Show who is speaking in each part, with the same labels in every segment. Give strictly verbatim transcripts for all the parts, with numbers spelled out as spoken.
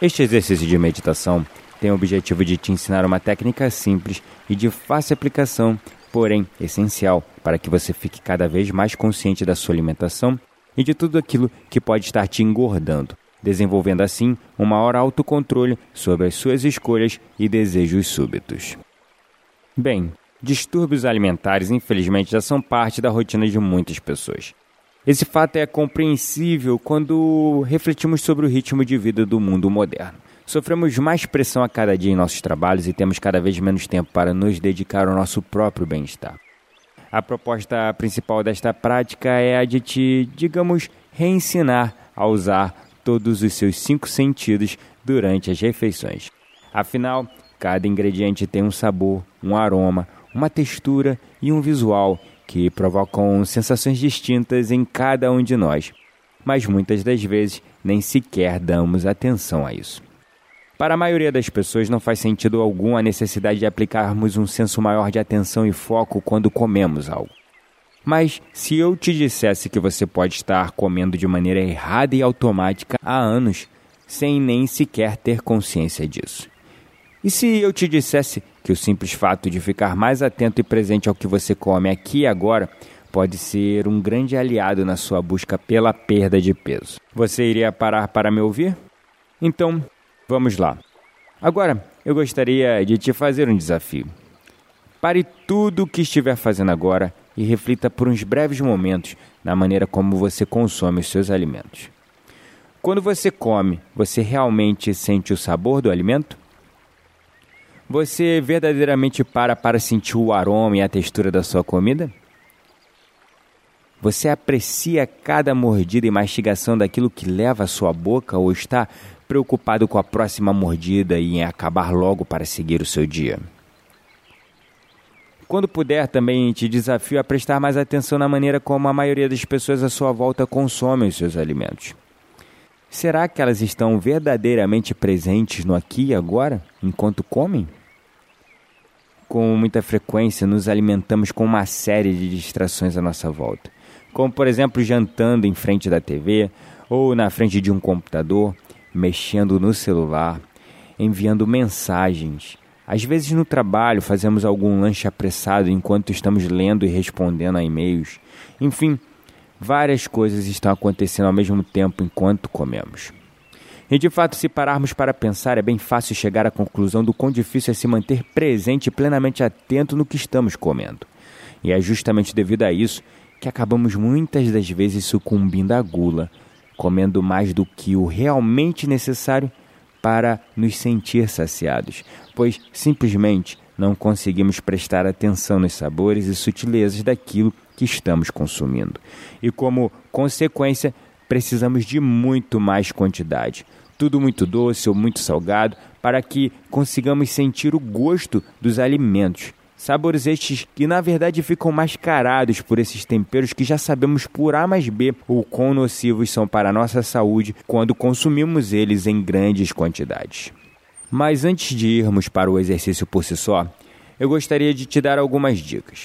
Speaker 1: Este exercício de meditação tem o objetivo de te ensinar uma técnica simples e de fácil aplicação, porém essencial, para que você fique cada vez mais consciente da sua alimentação e de tudo aquilo que pode estar te engordando, desenvolvendo assim um maior autocontrole sobre as suas escolhas e desejos súbitos. Bem, distúrbios alimentares infelizmente já são parte da rotina de muitas pessoas. Esse fato é compreensível quando refletimos sobre o ritmo de vida do mundo moderno. Sofremos mais pressão a cada dia em nossos trabalhos e temos cada vez menos tempo para nos dedicar ao nosso próprio bem-estar. A proposta principal desta prática é a de te, digamos, reensinar a usar todos os seus cinco sentidos durante as refeições. Afinal, cada ingrediente tem um sabor, um aroma, uma textura e um visual que provocam sensações distintas em cada um de nós, mas muitas das vezes nem sequer damos atenção a isso. Para a maioria das pessoas não faz sentido algum a necessidade de aplicarmos um senso maior de atenção e foco quando comemos algo. Mas se eu te dissesse que você pode estar comendo de maneira errada e automática há anos, sem nem sequer ter consciência disso? E se eu te dissesse que o simples fato de ficar mais atento e presente ao que você come aqui e agora pode ser um grande aliado na sua busca pela perda de peso? Você iria parar para me ouvir? Então, vamos lá. Agora, eu gostaria de te fazer um desafio. Pare tudo o que estiver fazendo agora e reflita por uns breves momentos na maneira como você consome os seus alimentos. Quando você come, você realmente sente o sabor do alimento? Você verdadeiramente para para sentir o aroma e a textura da sua comida? Você aprecia cada mordida e mastigação daquilo que leva à sua boca ou está preocupado com a próxima mordida e em acabar logo para seguir o seu dia? Quando puder, também te desafio a prestar mais atenção na maneira como a maioria das pessoas à sua volta consomem os seus alimentos. Será que elas estão verdadeiramente presentes no aqui e agora, enquanto comem? Com muita frequência, nos alimentamos com uma série de distrações à nossa volta, como, por exemplo, jantando em frente da T V ou na frente de um computador, mexendo no celular, enviando mensagens. Às vezes no trabalho fazemos algum lanche apressado enquanto estamos lendo e respondendo a e-mails. Enfim, várias coisas estão acontecendo ao mesmo tempo enquanto comemos. E de fato, se pararmos para pensar, é bem fácil chegar à conclusão do quão difícil é se manter presente e plenamente atento no que estamos comendo. E é justamente devido a isso que acabamos muitas das vezes sucumbindo à gula, comendo mais do que o realmente necessário para nos sentir saciados, pois simplesmente não conseguimos prestar atenção nos sabores e sutilezas daquilo que estamos consumindo. E como consequência, precisamos de muito mais quantidade, tudo muito doce ou muito salgado, para que consigamos sentir o gosto dos alimentos. Sabores estes que na verdade ficam mascarados por esses temperos que já sabemos por A mais B o quão nocivos são para a nossa saúde quando consumimos eles em grandes quantidades. Mas antes de irmos para o exercício por si só, eu gostaria de te dar algumas dicas.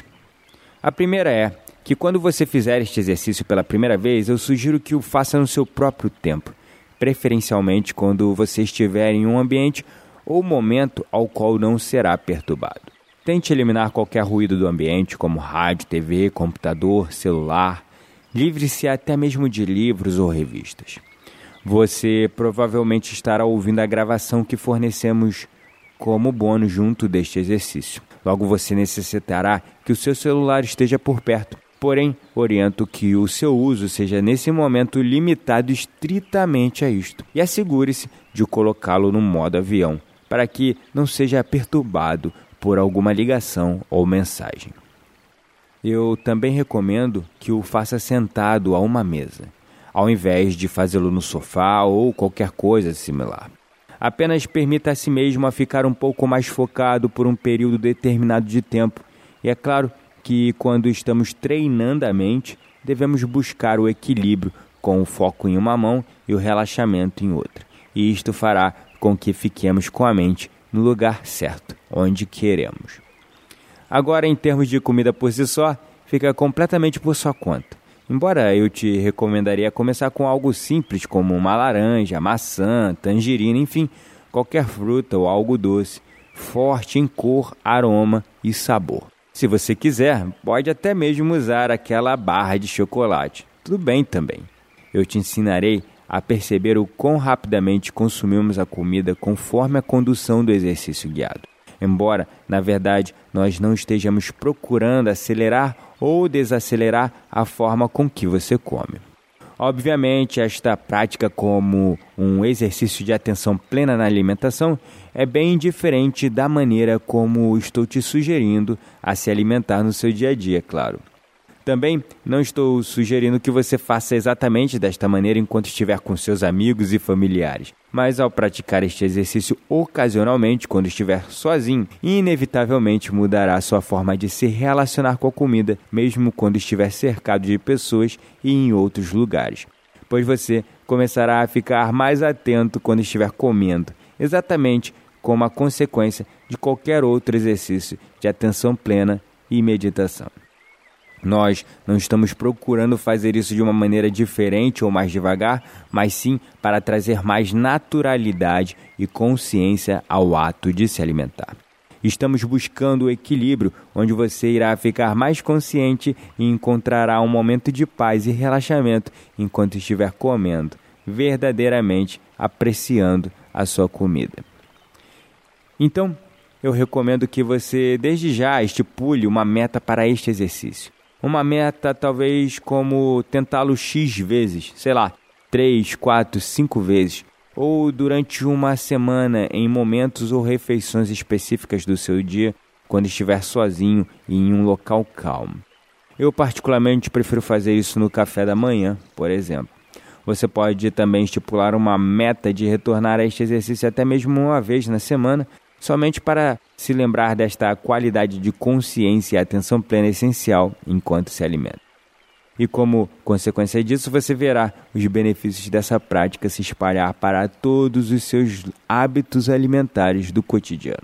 Speaker 1: A primeira é que quando você fizer este exercício pela primeira vez, eu sugiro que o faça no seu próprio tempo, preferencialmente quando você estiver em um ambiente ou momento ao qual não será perturbado. Tente eliminar qualquer ruído do ambiente, como rádio, T V, computador, celular. Livre-se até mesmo de livros ou revistas. Você provavelmente estará ouvindo a gravação que fornecemos como bônus junto deste exercício. Logo você necessitará que o seu celular esteja por perto. Porém, oriento que o seu uso seja nesse momento limitado estritamente a isto. E assegure-se de colocá-lo no modo avião, para que não seja perturbado por alguma ligação ou mensagem. Eu também recomendo que o faça sentado a uma mesa, ao invés de fazê-lo no sofá ou qualquer coisa similar. Apenas permita a si mesmo a ficar um pouco mais focado por um período determinado de tempo. E é claro que quando estamos treinando a mente, devemos buscar o equilíbrio com o foco em uma mão e o relaxamento em outra. E isto fará com que fiquemos com a mente no lugar certo, onde queremos. Agora, em termos de comida por si só, fica completamente por sua conta. Embora eu te recomendaria começar com algo simples como uma laranja, maçã, tangerina, enfim, qualquer fruta ou algo doce, forte em cor, aroma e sabor. Se você quiser, pode até mesmo usar aquela barra de chocolate. Tudo bem também. Eu te ensinarei a perceber o quão rapidamente consumimos a comida conforme a condução do exercício guiado. Embora, na verdade, nós não estejamos procurando acelerar ou desacelerar a forma com que você come. Obviamente, esta prática como um exercício de atenção plena na alimentação é bem diferente da maneira como estou te sugerindo a se alimentar no seu dia a dia, claro. Também não estou sugerindo que você faça exatamente desta maneira enquanto estiver com seus amigos e familiares, mas ao praticar este exercício ocasionalmente, quando estiver sozinho, inevitavelmente mudará a sua forma de se relacionar com a comida, mesmo quando estiver cercado de pessoas e em outros lugares, pois você começará a ficar mais atento quando estiver comendo, exatamente como a consequência de qualquer outro exercício de atenção plena e meditação. Nós não estamos procurando fazer isso de uma maneira diferente ou mais devagar, mas sim para trazer mais naturalidade e consciência ao ato de se alimentar. Estamos buscando o equilíbrio onde você irá ficar mais consciente e encontrará um momento de paz e relaxamento enquanto estiver comendo, verdadeiramente apreciando a sua comida. Então, eu recomendo que você desde já estipule uma meta para este exercício. Uma meta talvez como tentá-lo X vezes, sei lá, três, quatro, cinco vezes, ou durante uma semana em momentos ou refeições específicas do seu dia, quando estiver sozinho e em um local calmo. Eu particularmente prefiro fazer isso no café da manhã, por exemplo. Você pode também estipular uma meta de retornar a este exercício até mesmo uma vez na semana, somente para se lembrar desta qualidade de consciência e atenção plena essencial enquanto se alimenta. E como consequência disso, você verá os benefícios dessa prática se espalhar para todos os seus hábitos alimentares do cotidiano.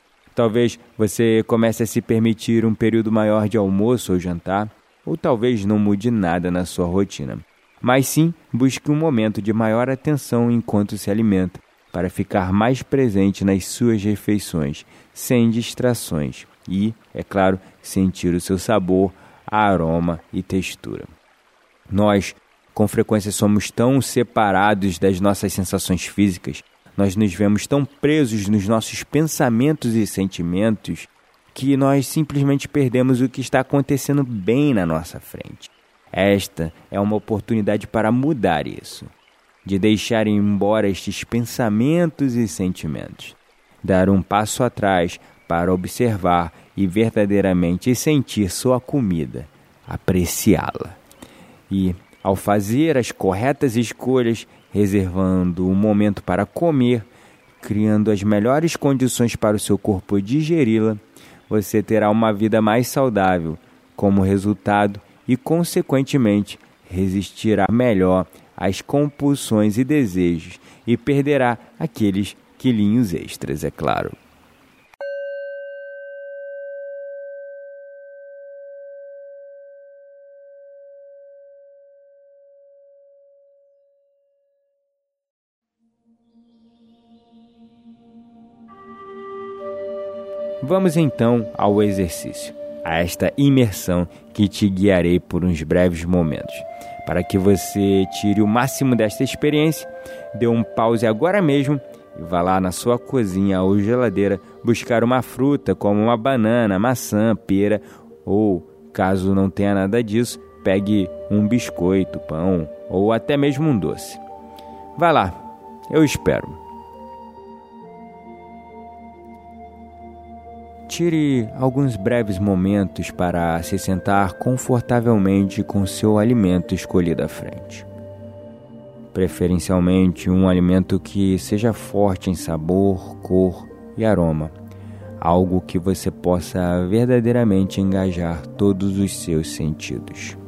Speaker 1: Talvez você comece a se permitir um período maior de almoço ou jantar, ou talvez não mude nada na sua rotina, mas sim busque um momento de maior atenção enquanto se alimenta, para ficar mais presente nas suas refeições, sem distrações e, é claro, sentir o seu sabor, aroma e textura. Nós, com frequência, somos tão separados das nossas sensações físicas, nós nos vemos tão presos nos nossos pensamentos e sentimentos, que nós simplesmente perdemos o que está acontecendo bem na nossa frente. Esta é uma oportunidade para mudar isso, de deixar embora estes pensamentos e sentimentos, dar um passo atrás para observar e verdadeiramente sentir sua comida, apreciá-la. E, ao fazer as corretas escolhas, reservando um momento para comer, criando as melhores condições para o seu corpo digeri-la, você terá uma vida mais saudável, como resultado, e, consequentemente, resistirá melhor às compulsões e desejos e perderá aqueles quilinhos extras, é claro. Vamos então ao exercício, a esta imersão que te guiarei por uns breves momentos. Para que você tire o máximo desta experiência, dê um pause agora mesmo e vá lá na sua cozinha ou geladeira buscar uma fruta como uma banana, maçã, pera ou, caso não tenha nada disso, pegue um biscoito, pão ou até mesmo um doce. Vá lá, eu espero. Tire alguns breves momentos para se sentar confortavelmente com seu alimento escolhido à frente. Preferencialmente um alimento que seja forte em sabor, cor e aroma. Algo que você possa verdadeiramente engajar todos os seus sentidos.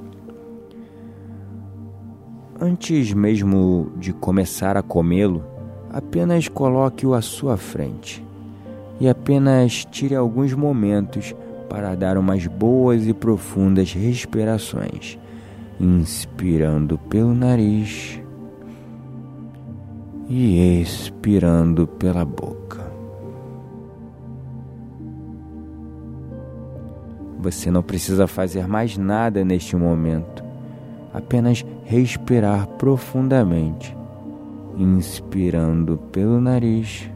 Speaker 1: Antes mesmo de começar a comê-lo, apenas coloque-o à sua frente. E apenas tire alguns momentos para dar umas boas e profundas respirações, inspirando pelo nariz e expirando pela boca. Você não precisa fazer mais nada neste momento, apenas respirar profundamente, inspirando pelo nariz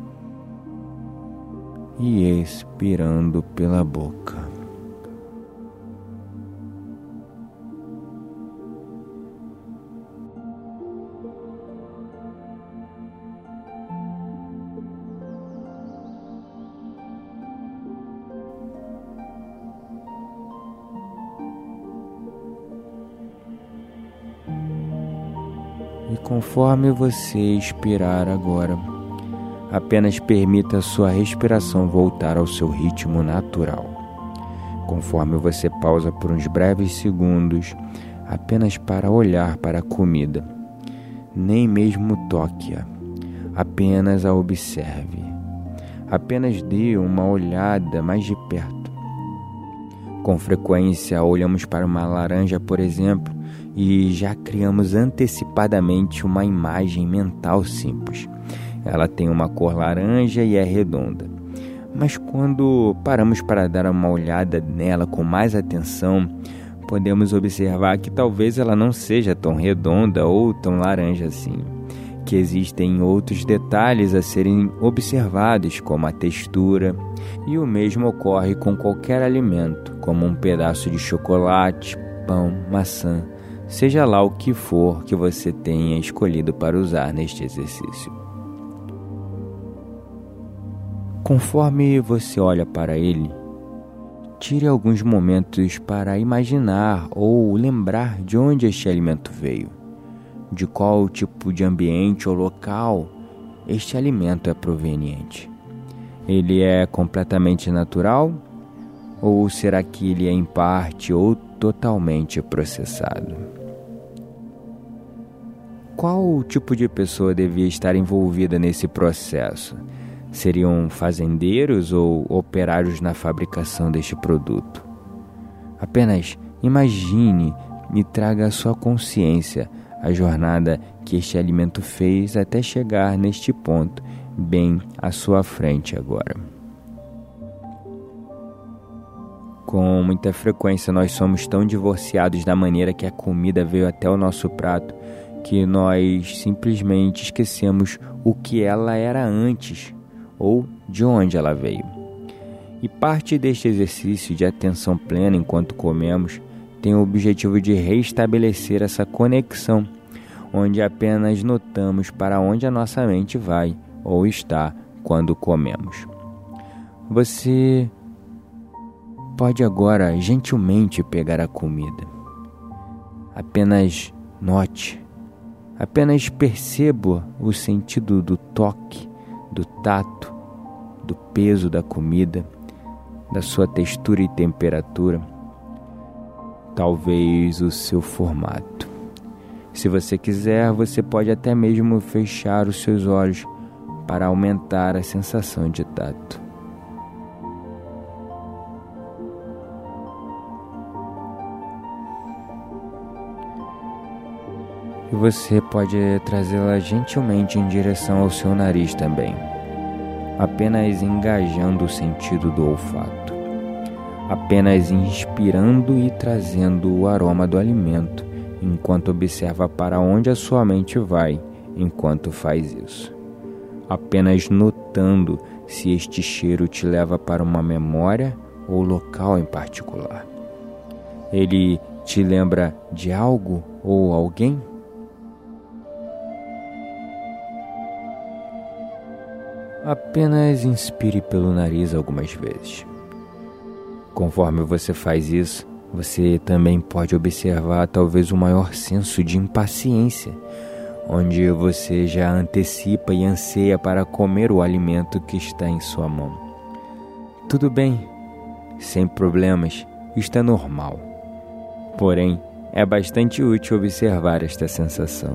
Speaker 1: e expirando pela boca. E conforme você expirar agora, apenas permita a sua respiração voltar ao seu ritmo natural. Conforme você pausa por uns breves segundos, apenas para olhar para a comida, nem mesmo toque-a, apenas a observe. Apenas dê uma olhada mais de perto. Com frequência, olhamos para uma laranja, por exemplo, e já criamos antecipadamente uma imagem mental simples. Ela tem uma cor laranja e é redonda. Mas quando paramos para dar uma olhada nela com mais atenção, podemos observar que talvez ela não seja tão redonda ou tão laranja assim, que existem outros detalhes a serem observados, como a textura, e o mesmo ocorre com qualquer alimento, como um pedaço de chocolate, pão, maçã, seja lá o que for que você tenha escolhido para usar neste exercício. Conforme você olha para ele, tire alguns momentos para imaginar ou lembrar de onde este alimento veio, de qual tipo de ambiente ou local este alimento é proveniente. Ele é completamente natural ou será que ele é em parte ou totalmente processado? Qual tipo de pessoa devia estar envolvida nesse processo? Seriam fazendeiros ou operários na fabricação deste produto? Apenas imagine e traga à sua consciência a jornada que este alimento fez até chegar neste ponto, bem à sua frente agora. Com muita frequência nós somos tão divorciados da maneira que a comida veio até o nosso prato, que nós simplesmente esquecemos o que ela era antes ou de onde ela veio. E parte deste exercício de atenção plena enquanto comemos tem o objetivo de restabelecer essa conexão, onde apenas notamos para onde a nossa mente vai ou está quando comemos. Você pode agora gentilmente pegar a comida. Apenas note, apenas perceba o sentido do toque, do tato, do peso da comida, da sua textura e temperatura, talvez o seu formato. Se você quiser, você pode até mesmo fechar os seus olhos para aumentar a sensação de tato. E você pode trazê-la gentilmente em direção ao seu nariz também, apenas engajando o sentido do olfato, apenas inspirando e trazendo o aroma do alimento, enquanto observa para onde a sua mente vai enquanto faz isso, apenas notando se este cheiro te leva para uma memória ou local em particular. Ele te lembra de algo ou alguém? Apenas inspire pelo nariz algumas vezes. Conforme você faz isso, você também pode observar talvez o maior senso de impaciência, onde você já antecipa e anseia para comer o alimento que está em sua mão. Tudo bem, sem problemas, isto é normal. Porém, é bastante útil observar esta sensação.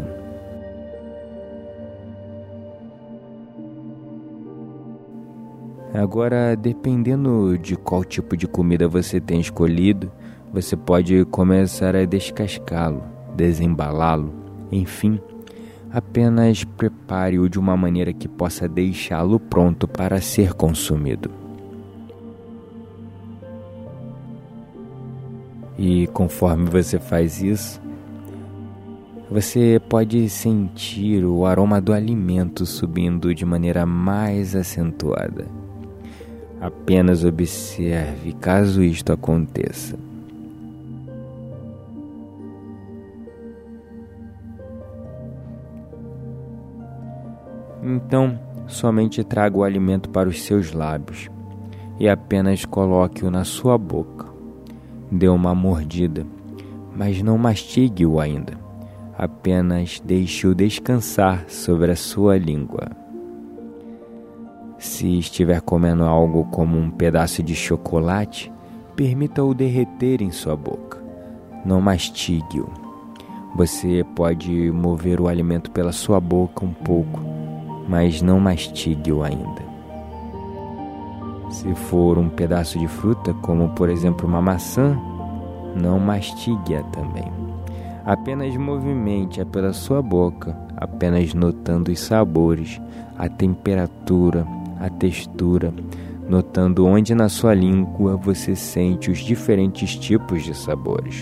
Speaker 1: Agora, dependendo de qual tipo de comida você tem escolhido, você pode começar a descascá-lo, desembalá-lo, enfim, apenas prepare-o de uma maneira que possa deixá-lo pronto para ser consumido. E conforme você faz isso, você pode sentir o aroma do alimento subindo de maneira mais acentuada. Apenas observe caso isto aconteça. Então, somente traga o alimento para os seus lábios e apenas coloque-o na sua boca. Dê uma mordida, mas não mastigue-o ainda. Apenas deixe-o descansar sobre a sua língua. Se estiver comendo algo como um pedaço de chocolate, permita-o derreter em sua boca. Não mastigue-o. Você pode mover o alimento pela sua boca um pouco, mas não mastigue-o ainda. Se for um pedaço de fruta, como por exemplo uma maçã, não mastigue-a também. Apenas movimente-a pela sua boca, apenas notando os sabores, a temperatura, a textura, notando onde na sua língua você sente os diferentes tipos de sabores.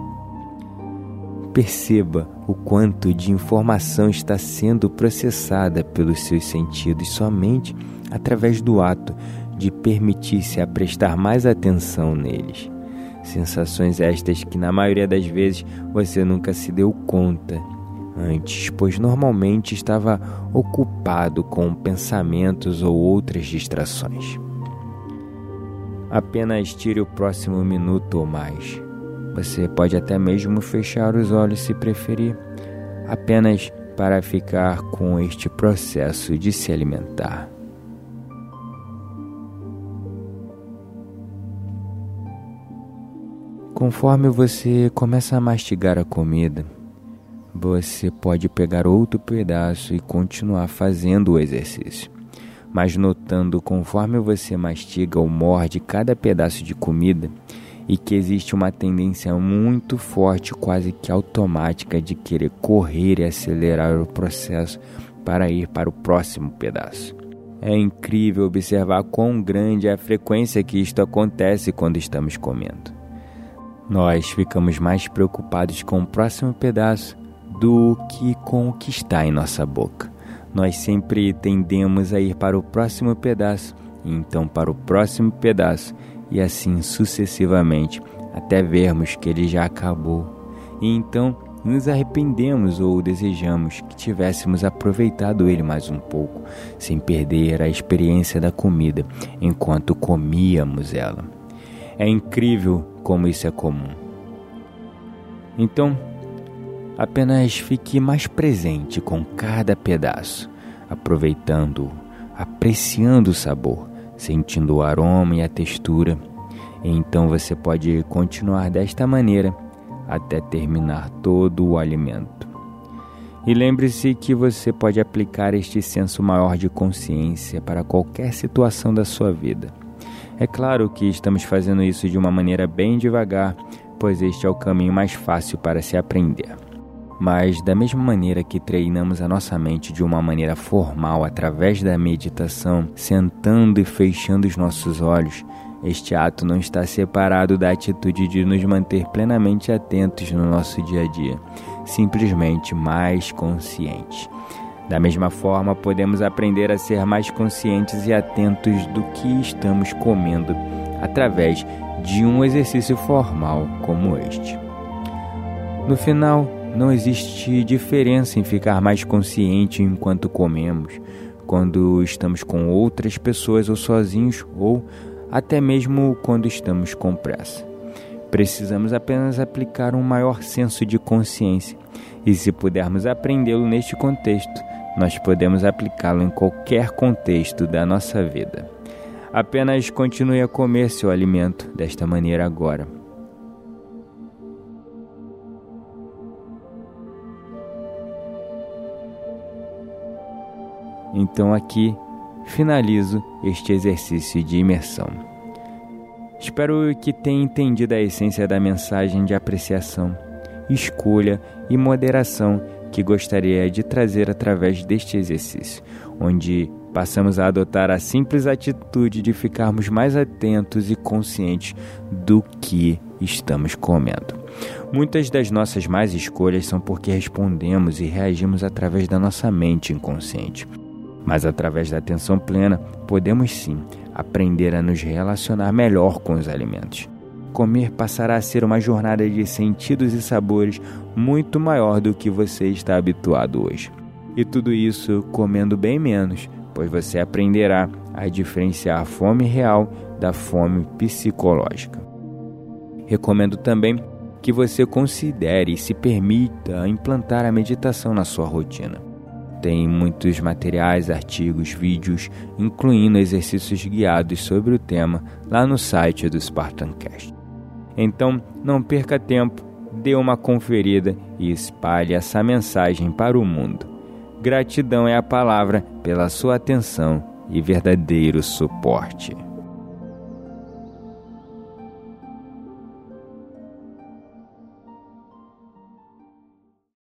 Speaker 1: Perceba o quanto de informação está sendo processada pelos seus sentidos somente através do ato de permitir-se a prestar mais atenção neles. Sensações estas que na maioria das vezes você nunca se deu conta antes, pois normalmente estava ocupado com pensamentos ou outras distrações. Apenas tire o próximo minuto ou mais. Você pode até mesmo fechar os olhos se preferir, apenas para ficar com este processo de se alimentar. Conforme você começa a mastigar a comida, você pode pegar outro pedaço e continuar fazendo o exercício, mas notando conforme você mastiga ou morde cada pedaço de comida e que existe uma tendência muito forte, quase que automática, de querer correr e acelerar o processo para ir para o próximo pedaço. É incrível observar quão grande é a frequência que isto acontece quando estamos comendo. Nós ficamos mais preocupados com o próximo pedaço do que com o que está em nossa boca. Nós sempre tendemos a ir para o próximo pedaço, e então para o próximo pedaço, e assim sucessivamente, até vermos que ele já acabou. E então nos arrependemos ou desejamos que tivéssemos aproveitado ele mais um pouco, sem perder a experiência da comida enquanto comíamos ela. É incrível como isso é comum. Então, apenas fique mais presente com cada pedaço, aproveitando-o, apreciando o sabor, sentindo o aroma e a textura. E então você pode continuar desta maneira até terminar todo o alimento. E lembre-se que você pode aplicar este senso maior de consciência para qualquer situação da sua vida. É claro que estamos fazendo isso de uma maneira bem devagar, pois este é o caminho mais fácil para se aprender. Mas da mesma maneira que treinamos a nossa mente de uma maneira formal através da meditação, sentando e fechando os nossos olhos, este ato não está separado da atitude de nos manter plenamente atentos no nosso dia a dia, simplesmente mais conscientes. Da mesma forma, podemos aprender a ser mais conscientes e atentos do que estamos comendo através de um exercício formal como este. No final, não existe diferença em ficar mais consciente enquanto comemos, quando estamos com outras pessoas ou sozinhos, ou até mesmo quando estamos com pressa. Precisamos apenas aplicar um maior senso de consciência, e se pudermos aprendê-lo neste contexto, nós podemos aplicá-lo em qualquer contexto da nossa vida. Apenas continue a comer seu alimento desta maneira agora. Então aqui finalizo este exercício de imersão. Espero que tenha entendido a essência da mensagem de apreciação, escolha e moderação que gostaria de trazer através deste exercício, onde passamos a adotar a simples atitude de ficarmos mais atentos e conscientes do que estamos comendo. Muitas das nossas más escolhas são porque respondemos e reagimos através da nossa mente inconsciente. Mas através da atenção plena, podemos sim aprender a nos relacionar melhor com os alimentos. Comer passará a ser uma jornada de sentidos e sabores muito maior do que você está habituado hoje. E tudo isso comendo bem menos, pois você aprenderá a diferenciar a fome real da fome psicológica. Recomendo também que você considere e se permita implantar a meditação na sua rotina. Tem muitos materiais, artigos, vídeos, incluindo exercícios guiados sobre o tema lá no site do Spartancast. Então, não perca tempo, dê uma conferida e espalhe essa mensagem para o mundo. Gratidão é a palavra pela sua atenção e verdadeiro suporte.